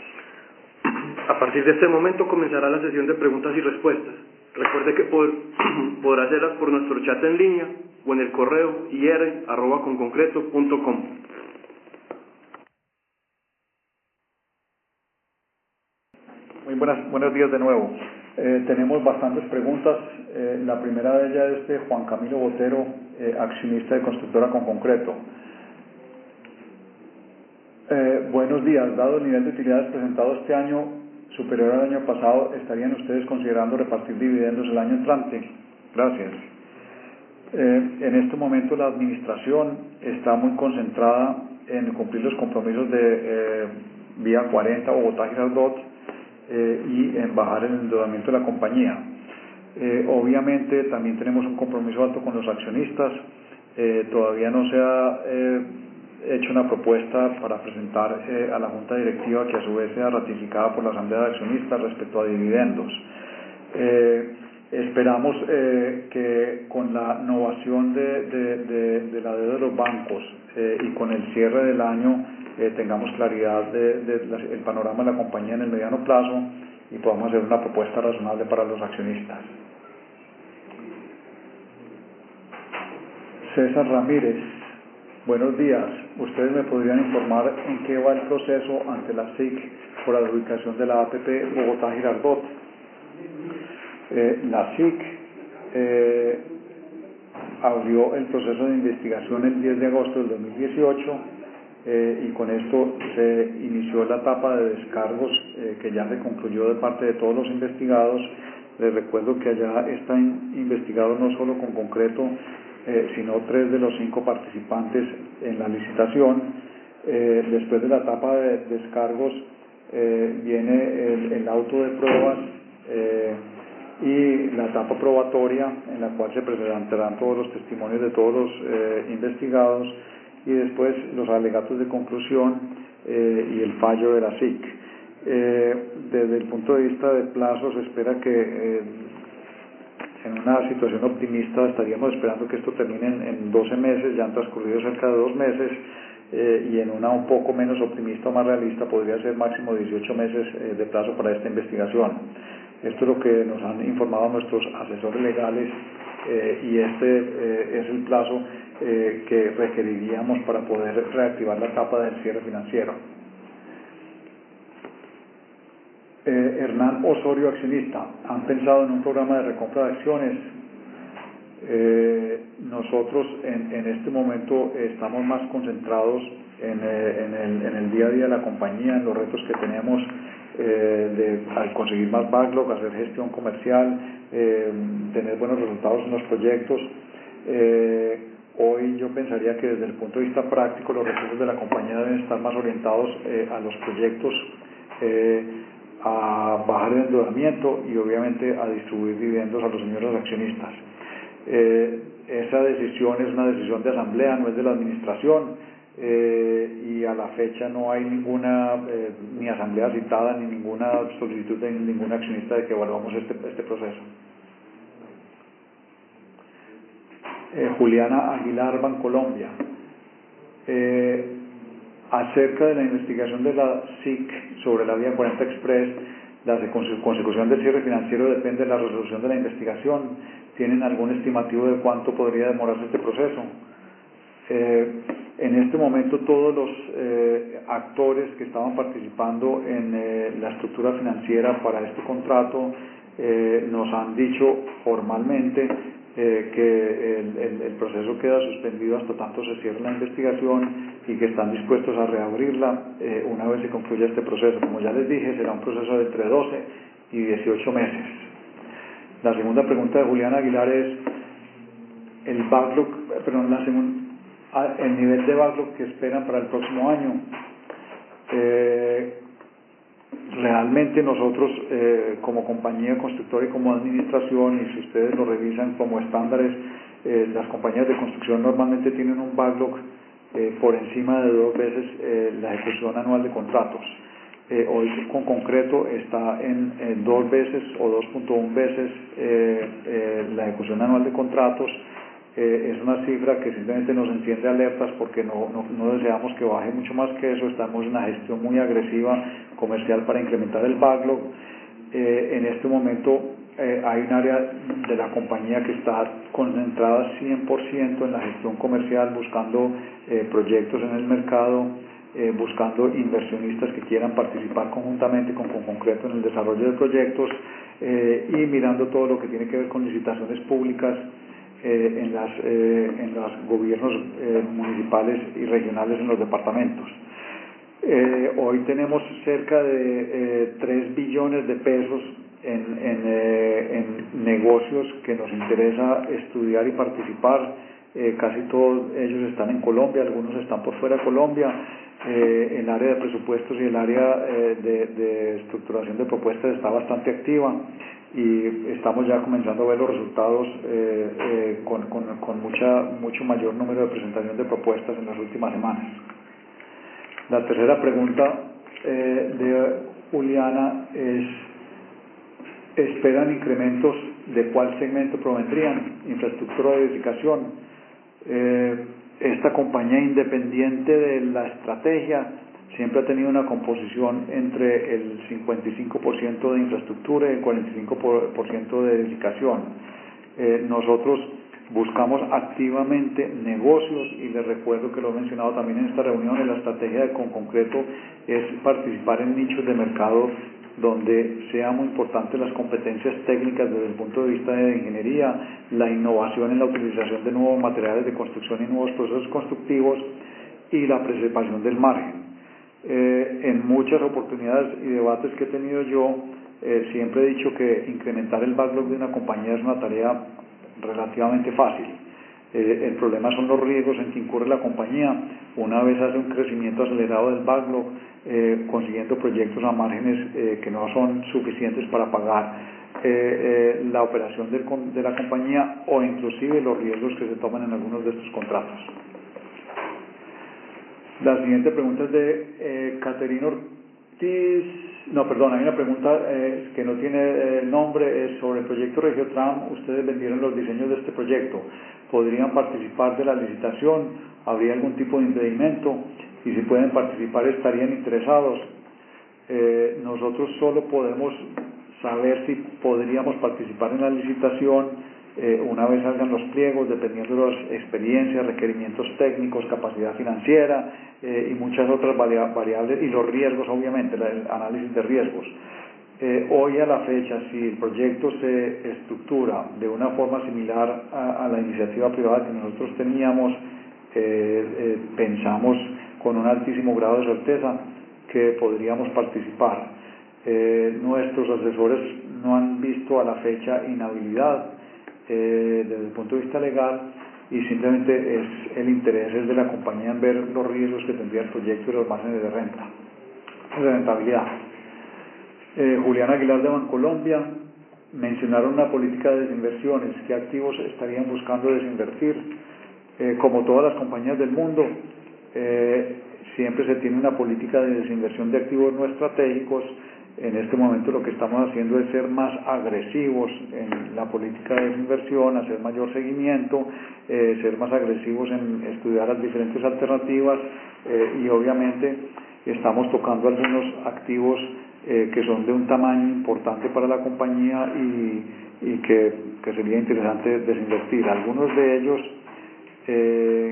A partir de este momento comenzará la sesión de preguntas y respuestas. Recuerde que pod podrá hacerlas por nuestro chat en línea o en el correo i r arroba conconcreto punto com. Muy buenas, buenos días de nuevo. Eh, tenemos bastantes preguntas. Eh, la primera de ellas es de Juan Camilo Botero, eh, accionista de Constructora Conconcreto. Eh, buenos días. Dado el nivel de utilidades presentado este año superior al año pasado, ¿estarían ustedes considerando repartir dividendos el año entrante? Gracias. Eh, en este momento la administración está muy concentrada en cumplir los compromisos de eh, Vía cuarenta Bogotá Girardot, Eh, y en bajar el endeudamiento de la compañía. Eh, obviamente también tenemos un compromiso alto con los accionistas. Eh, todavía no se ha eh, hecho una propuesta para presentar eh, a la Junta Directiva, que a su vez sea ratificada por la Asamblea de Accionistas respecto a dividendos. Eh, esperamos eh, que con la innovación de, de, de, de la deuda de los bancos eh, y con el cierre del año Eh, tengamos claridad del de, de el panorama de la compañía en el mediano plazo y podamos hacer una propuesta razonable para los accionistas. César Ramírez, buenos días. ¿Ustedes me podrían informar en qué va el proceso ante la S I C por la adjudicación de la A P P Bogotá Girardot? Eh, la S I C eh, abrió el proceso de investigación el diez de agosto del dos mil dieciocho. Eh, y con esto se inició la etapa de descargos eh, que ya se concluyó de parte de todos los investigados. Les recuerdo que allá están investigados no solo con concreto, eh, sino tres de los cinco participantes en la licitación. Eh, después de la etapa de descargos eh, viene el, el auto de pruebas eh, y la etapa probatoria, en la cual se presentarán todos los testimonios de todos los eh, investigados, y después los alegatos de conclusión eh, y el fallo de la S I C. Eh, desde el punto de vista del plazo, se espera que eh, en una situación optimista estaríamos esperando que esto termine en, en doce meses, ya han transcurrido cerca de dos meses, eh, y en una un poco menos optimista o más realista podría ser máximo dieciocho meses eh, de plazo para esta investigación. Esto es lo que nos han informado nuestros asesores legales, eh, y este eh, es el plazo eh, que requeriríamos para poder reactivar la etapa del cierre financiero. Eh, Hernán Osorio, accionista, ¿han pensado en un programa de recompra de acciones? Eh, nosotros en, en este momento estamos más concentrados en, eh, en, el, en el día a día de la compañía, en los retos que tenemos eh, de al conseguir más backlog, hacer gestión comercial, eh, tener buenos resultados en los proyectos. Eh, hoy yo pensaría que desde el punto de vista práctico los recursos de la compañía deben estar más orientados eh, a los proyectos, eh, a bajar el endeudamiento y obviamente a distribuir dividendos a los señores accionistas. Eh, esa decisión es una decisión de asamblea, no es de la administración, eh, y a la fecha no hay ninguna eh, ni asamblea citada ni ninguna solicitud de ningún accionista de que evaluamos este, este proceso. Eh, Juliana Aguilar, Bancolombia. Eh, acerca de la investigación de la S I C sobre la vía cuarenta Express, la consecución del cierre financiero depende de la resolución de la investigación. ¿Tienen algún estimativo de cuánto podría demorarse este proceso? Eh, en este momento todos los eh, actores que estaban participando en eh, la estructura financiera para este contrato eh, nos han dicho formalmente eh, que el, el, el proceso queda suspendido hasta tanto se cierre la investigación y que están dispuestos a reabrirla eh, una vez se concluya este proceso. Como ya les dije, será un proceso de entre doce y dieciocho meses. La segunda pregunta de Julián Aguilar es el backlog, perdón, la segunda, el nivel de backlog que esperan para el próximo año. Eh, realmente nosotros eh, como compañía constructora y como administración, y si ustedes lo revisan como estándares, eh, las compañías de construcción normalmente tienen un backlog eh, por encima de dos veces eh, la ejecución anual de contratos. Eh, hoy con concreto está en, en dos veces o dos punto uno veces eh, eh, la ejecución anual de contratos. Eh, es una cifra que simplemente nos enciende alertas porque no, no, no deseamos que baje mucho más que eso. Estamos en una gestión muy agresiva comercial para incrementar el backlog. Eh, en este momento eh, hay un área de la compañía que está concentrada cien por ciento en la gestión comercial, buscando eh, proyectos en el mercado, Eh, buscando inversionistas que quieran participar conjuntamente con, con concreto en el desarrollo de proyectos, eh, y mirando todo lo que tiene que ver con licitaciones públicas eh, en las eh, en los gobiernos eh, municipales y regionales en los departamentos. Eh, hoy tenemos cerca de eh, tres billones de pesos en, en, eh, en negocios que nos interesa estudiar y participar. Eh, casi todos ellos están en Colombia, algunos están por fuera de Colombia. Eh, el área de presupuestos y el área eh, de, de estructuración de propuestas está bastante activa y estamos ya comenzando a ver los resultados eh, eh, con, con, con mucha, mucho mayor número de presentación de propuestas en las últimas semanas. La tercera pregunta eh, de Juliana es: ¿esperan incrementos? ¿De cuál segmento provendrían? Infraestructura de edificación. Eh, esta compañía, independiente de la estrategia, siempre ha tenido una composición entre el cincuenta y cinco por ciento de infraestructura y el cuarenta y cinco por ciento de edificación. Eh, nosotros buscamos activamente negocios, y les recuerdo que lo he mencionado también en esta reunión, la estrategia de con concreto es participar en nichos de mercado donde sea muy importante las competencias técnicas desde el punto de vista de ingeniería, la innovación en la utilización de nuevos materiales de construcción y nuevos procesos constructivos, y la preservación del margen. Eh, en muchas oportunidades y debates que he tenido yo, eh, siempre he dicho que incrementar el backlog de una compañía es una tarea relativamente fácil. Eh, el problema son los riesgos en que incurre la compañía una vez hace un crecimiento acelerado del backlog, eh, consiguiendo proyectos a márgenes eh, que no son suficientes para pagar eh, eh, la operación del, de la compañía o inclusive los riesgos que se toman en algunos de estos contratos. La siguiente pregunta es de eh, Caterina Ortiz. No, perdón, hay una pregunta eh, que no tiene eh, nombre, es sobre el proyecto Regiotram. Ustedes vendieron los diseños de este proyecto. ¿Podrían participar de la licitación? ¿Habría algún tipo de impedimento? Y si pueden participar, ¿estarían interesados? Eh, nosotros solo podemos saber si podríamos participar en la licitación eh, una vez salgan los pliegos, dependiendo de las experiencias, requerimientos técnicos, capacidad financiera eh, y muchas otras variables, y los riesgos, obviamente, el análisis de riesgos. Eh, hoy a la fecha, si el proyecto se estructura de una forma similar a, a la iniciativa privada que nosotros teníamos, eh, eh, pensamos con un altísimo grado de certeza que podríamos participar. Eh, nuestros asesores no han visto a la fecha inhabilidad eh, desde el punto de vista legal, y simplemente es el interés es de la compañía en ver los riesgos que tendría el proyecto y los márgenes de renta, de rentabilidad. Eh, Julián Aguilar de Bancolombia, mencionaron una política de desinversiones. ¿Qué activos estarían buscando desinvertir? Eh, como todas las compañías del mundo, eh, siempre se tiene una política de desinversión de activos no estratégicos. En este momento lo que estamos haciendo es ser más agresivos en la política de desinversión, hacer mayor seguimiento, eh, ser más agresivos en estudiar las diferentes alternativas eh, y obviamente estamos tocando algunos activos eh, que son de un tamaño importante para la compañía y, y que, que sería interesante desinvertir. Algunos de ellos eh,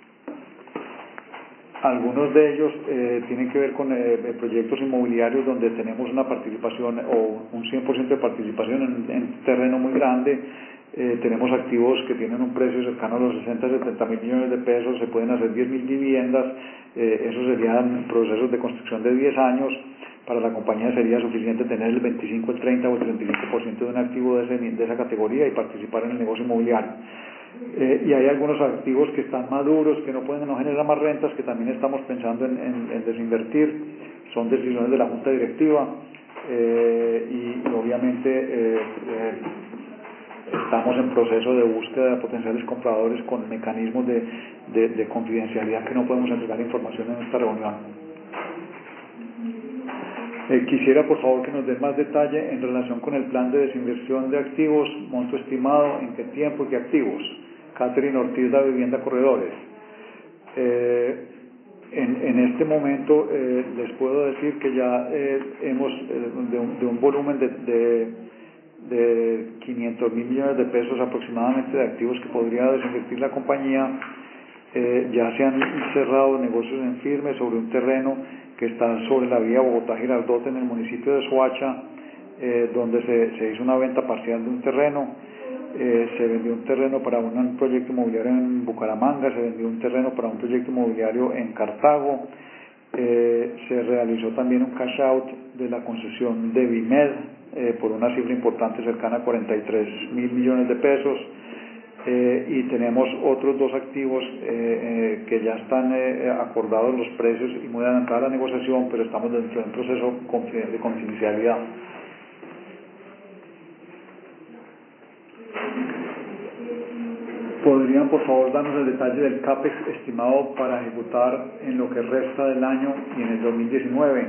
Algunos de ellos eh, tienen que ver con eh, proyectos inmobiliarios donde tenemos una participación o un cien por ciento de participación en, en terreno muy grande. Eh, tenemos activos que tienen un precio cercano a los sesenta, setenta mil millones de pesos, se pueden hacer diez mil viviendas, eh, esos serían procesos de construcción de diez años. Para la compañía sería suficiente tener el veinticinco, el treinta o el treinta y cinco por ciento de un activo de, ese, de esa categoría y participar en el negocio inmobiliario. Eh, y hay algunos activos que están maduros, que no pueden no generar más rentas, que también estamos pensando en, en, en desinvertir. Son decisiones de la Junta Directiva eh, y, y obviamente eh, eh, estamos en proceso de búsqueda de potenciales compradores con mecanismos de, de, de confidencialidad que no podemos entregar información en esta reunión. Eh, quisiera por favor que nos den más detalle en relación con el plan de desinversión de activos, monto estimado, en qué tiempo y qué activos. Catherine Ortiz, La Vivienda Corredores. Eh, en, en este momento eh, les puedo decir que ya eh, hemos eh, de, un, de un volumen de, de, de quinientos mil millones de pesos aproximadamente de activos que podría desinvertir la compañía. Eh, ya se han cerrado negocios en firme sobre un terreno que está sobre la vía Bogotá-Girardot en el municipio de Soacha, eh, donde se, se hizo una venta parcial de un terreno. Eh, se vendió un terreno para un proyecto inmobiliario en Bucaramanga, se vendió un terreno para un proyecto inmobiliario en Cartago, eh, se realizó también un cash out de la concesión de Vimed eh, por una cifra importante cercana a cuarenta y tres mil millones de pesos. Eh, y tenemos otros dos activos eh, eh, que ya están eh, acordados los precios y muy adelantada la negociación, pero estamos dentro de un proceso de confidencialidad. ¿Podrían por favor darnos el detalle del CAPEX estimado para ejecutar en lo que resta del año y en el dos mil diecinueve?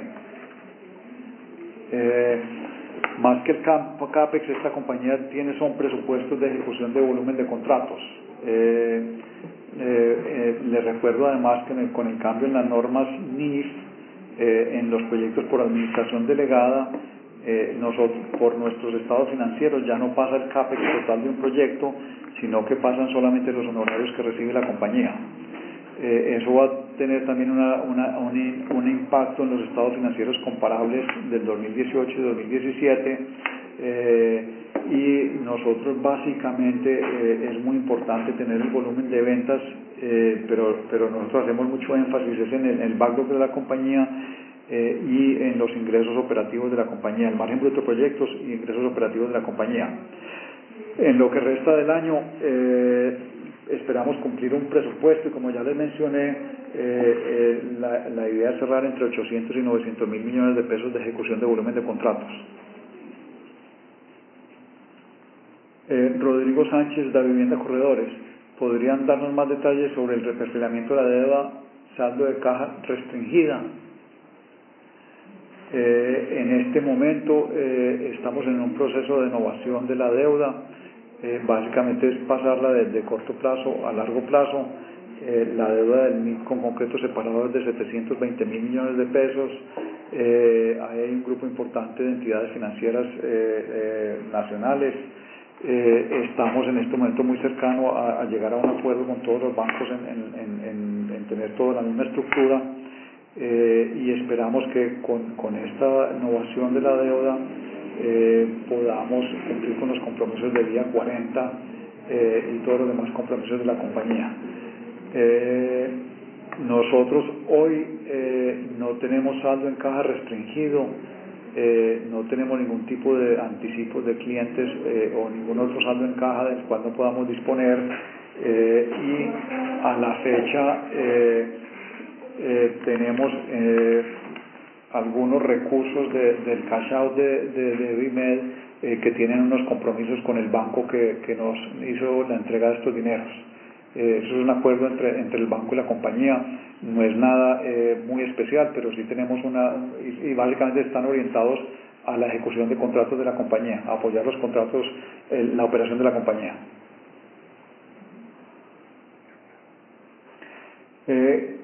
Eh, Más que el CAPEX, esta compañía tiene son presupuestos de ejecución de volumen de contratos. Eh, eh, eh, les recuerdo además que en el, con el cambio en las normas N I F, eh, en los proyectos por administración delegada, eh, nosotros, por nuestros estados financieros ya no pasa el CAPEX total de un proyecto, sino que pasan solamente los honorarios que recibe la compañía. Eh, eso va a tener también una, una, un, un impacto en los estados financieros comparables del dos mil dieciocho y dos mil diecisiete, eh, y nosotros básicamente eh, es muy importante tener el volumen de ventas, eh, pero, pero nosotros hacemos mucho énfasis en el, en el backlog de la compañía eh, y en los ingresos operativos de la compañía, el margen bruto de proyectos y ingresos operativos de la compañía. En lo que resta del año, eh, esperamos cumplir un presupuesto y como ya les mencioné, eh, eh, la, la idea es cerrar entre ochocientos y novecientos mil millones de pesos de ejecución de volumen de contratos. Eh, Rodrigo Sánchez, de Vivienda Corredores, ¿podrían darnos más detalles sobre el reperfilamiento de la deuda saldo de caja restringida? Eh, en este momento eh, estamos en un proceso de innovación de la deuda, eh, básicamente es pasarla de, de corto plazo a largo plazo. Eh, la deuda del M I C con concreto separado es de setecientos veinte mil millones de pesos. Eh, hay un grupo importante de entidades financieras eh, eh, nacionales. Eh, estamos en este momento muy cercano a, a llegar a un acuerdo con todos los bancos en, en, en, en tener toda la misma estructura. Eh, y esperamos que con, con esta innovación de la deuda eh, podamos cumplir con los compromisos del día cuarenta eh, y todos los demás compromisos de la compañía. Eh, nosotros hoy eh, no tenemos saldo en caja restringido, eh, no tenemos ningún tipo de anticipos de clientes eh, o ningún otro saldo en caja del cual no podamos disponer eh, y a la fecha eh, Eh, tenemos eh, algunos recursos de, del cash out de, de, de Vimed eh, que tienen unos compromisos con el banco que, que nos hizo la entrega de estos dineros. Eh, eso es un acuerdo entre, entre el banco y la compañía, no es nada eh, muy especial, pero sí tenemos una, y, y básicamente están orientados a la ejecución de contratos de la compañía, a apoyar los contratos, eh, la operación de la compañía. Eh,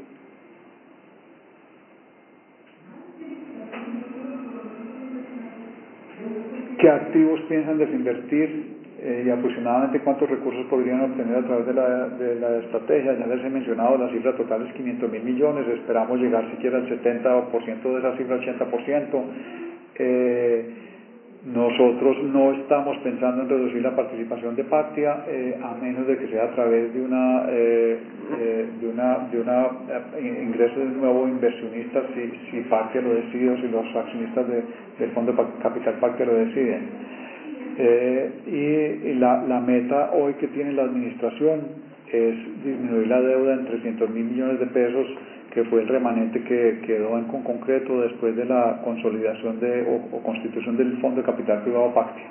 ¿Qué activos piensan desinvertir eh, y aproximadamente cuántos recursos podrían obtener a través de la, de la estrategia? Ya les he mencionado, la cifra total es quinientos mil millones, esperamos llegar siquiera al setenta por ciento de esa cifra, ochenta por ciento. Eh, nosotros no estamos pensando en reducir la participación de Pactia, eh, a menos de que sea a través de una eh, eh, de una de una eh, ingreso de un nuevo inversionista, si, si Pactia lo decide o si los accionistas de, del Fondo Capital Pactia lo deciden. Eh, y, y la, la meta hoy que tiene la administración es disminuir la deuda en trescientos mil millones de pesos, que fue el remanente que quedó en con concreto después de la consolidación de, o, o constitución del Fondo de Capital Privado Pactia.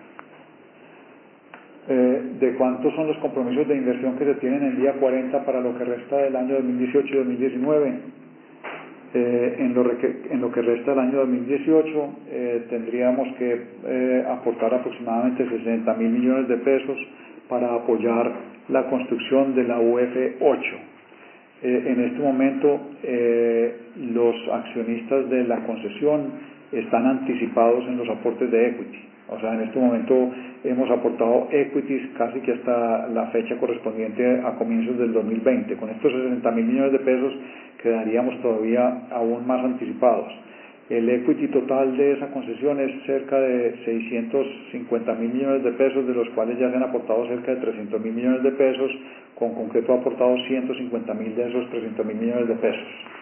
Eh, ¿De cuántos son los compromisos de inversión que se tienen en el día cuarenta para lo que resta del año dos mil dieciocho y dos mil diecinueve? Eh, en, lo que, en lo que resta del año dos mil dieciocho eh, tendríamos que eh, aportar aproximadamente sesenta mil millones de pesos para apoyar la construcción de la U F ocho. Eh, en este momento eh, los accionistas de la concesión están anticipados en los aportes de equity. O sea, en este momento hemos aportado equities casi que hasta la fecha correspondiente a comienzos del dos mil veinte. Con estos sesenta mil millones de pesos quedaríamos todavía aún más anticipados. El equity total de esa concesión es cerca de seiscientos cincuenta mil millones de pesos, de los cuales ya se han aportado cerca de trescientos mil millones de pesos, con concreto ha aportado ciento cincuenta mil de esos trescientos mil millones de pesos.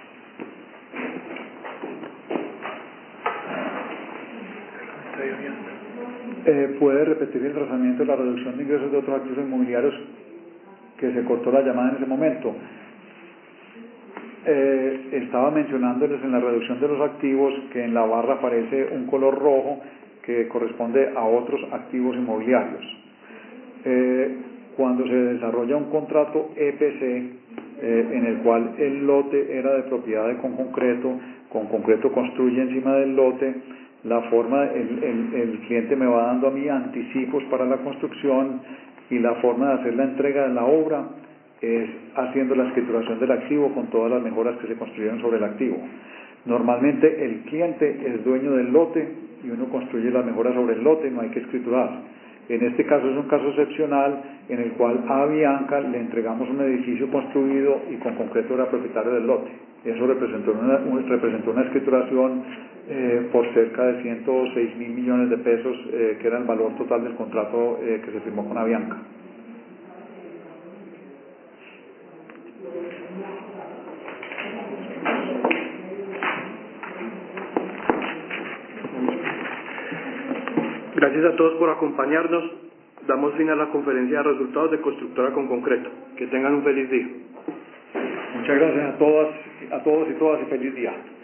Eh, ¿Puede repetir el trazamiento de la reducción de ingresos de otros activos inmobiliarios que se cortó la llamada en ese momento? Eh, estaba mencionándoles en la reducción de los activos que en la barra aparece un color rojo que corresponde a otros activos inmobiliarios. Eh, cuando se desarrolla un contrato E P C eh, en el cual el lote era de propiedad de Conconcreto, Conconcreto construye encima del lote, la forma, el, el, el cliente me va dando a mí anticipos para la construcción y la forma de hacer la entrega de la obra es haciendo la escrituración del activo con todas las mejoras que se construyeron sobre el activo. Normalmente el cliente es dueño del lote y uno construye las mejoras sobre el lote, no hay que escriturar. En este caso es un caso excepcional en el cual a Bianca le entregamos un edificio construido y con concreto era propietario del lote. Eso representó una, representó una escrituración eh, por cerca de ciento seis mil millones de pesos, eh, que era el valor total del contrato eh, que se firmó con Avianca. Gracias a todos por acompañarnos. damos fin a la conferencia de resultados de Constructora con Concreto. Que tengan un feliz día. Muchas gracias a todas, a todos y todas y feliz día.